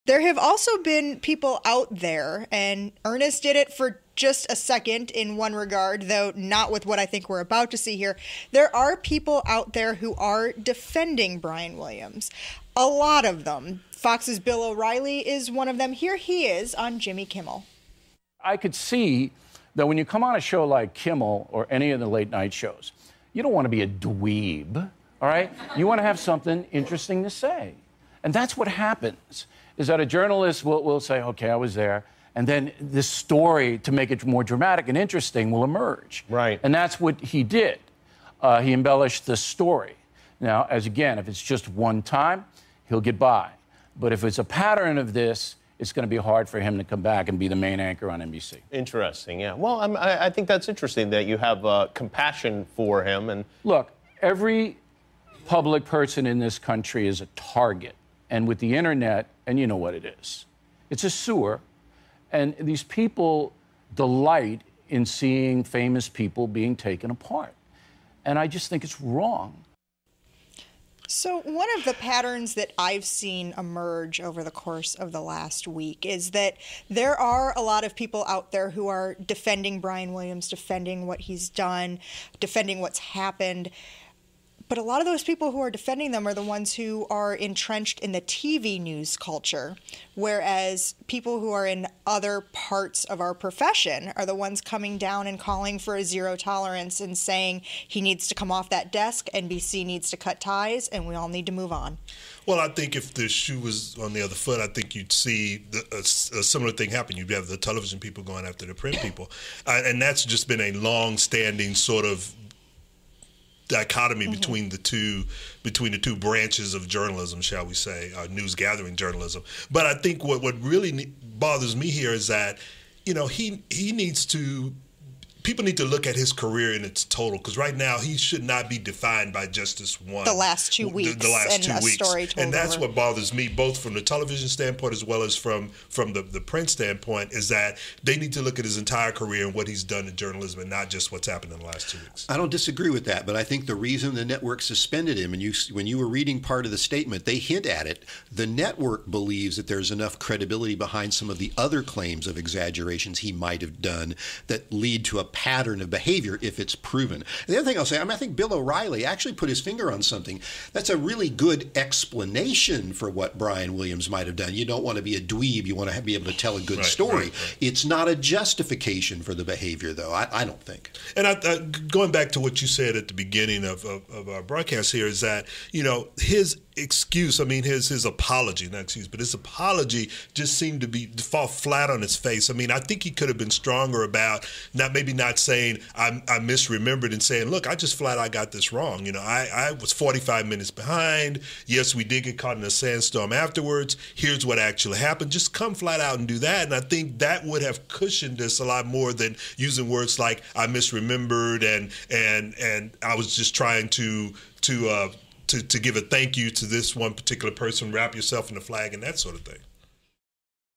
There have also been people out there, and Ernest did it for just a second in one regard, though not with what I think we're about to see here. There are people out there who are defending Brian Williams. A lot of them. Fox's Bill O'Reilly is one of them. Here he is on Jimmy Kimmel. I could see that when you come on a show like Kimmel or any of the late night shows, you don't want to be a dweeb, all right? You want to have something interesting to say. And that's what happens, is that a journalist will say, okay, I was there, and then this story, to make it more dramatic and interesting, will emerge. Right. And that's what he did. He embellished the story. Now, if it's just one time, he'll get by. But if it's a pattern of this, it's going to be hard for him to come back and be the main anchor on NBC. Interesting, yeah. Well, I think that's interesting that you have compassion for him. And look, every public person in this country is a target. And with the internet, and you know what it is, it's a sewer. And these people delight in seeing famous people being taken apart. And I just think it's wrong. So one of the patterns that I've seen emerge over the course of the last week is that there are a lot of people out there who are defending Brian Williams, defending what he's done, defending what's happened. But a lot of those people who are defending them are the ones who are entrenched in the TV news culture, whereas people who are in other parts of our profession are the ones coming down and calling for a zero tolerance and saying he needs to come off that desk, NBC needs to cut ties, and we all need to move on. Well, I think if the shoe was on the other foot, I think you'd see a similar thing happen. You'd have the television people going after the print people. And that's just been a long-standing sort of dichotomy between the two branches of journalism, shall we say, news gathering journalism. But I think what really bothers me here is that, you know, he needs to. People need to look at his career in its total, because right now he should not be defined by just this one. The last 2 weeks. The last 2 weeks. Story told and that's over. what bothers me, both from the television standpoint as well as from the print standpoint, is that they need to look at his entire career and what he's done in journalism and not just what's happened in the last 2 weeks. I don't disagree with that, but I think the reason the network suspended him, and when you were reading part of the statement, they hint at it. The network believes that there's enough credibility behind some of the other claims of exaggerations he might have done that lead to a pattern of behavior if it's proven. And the other thing I'll say, I think Bill O'Reilly actually put his finger on something. That's a really good explanation for what Brian Williams might have done. You don't want to be a dweeb. You want to be able to tell a good story. Right. It's not a justification for the behavior, though, I don't think. And going back to what you said at the beginning of our broadcast here, is that, you know, his excuse, his apology, not excuse, but his apology just seemed to fall flat on its face. I think he could have been stronger about not saying I misremembered, and saying, look, I just flat out got this wrong. You know, I was 45 minutes behind. Yes, we did get caught in a sandstorm afterwards. Here's what actually happened. Just come flat out and do that. And I think that would have cushioned this a lot more than using words like I misremembered and I was just trying to give a thank you to this one particular person, wrap yourself in the flag and that sort of thing.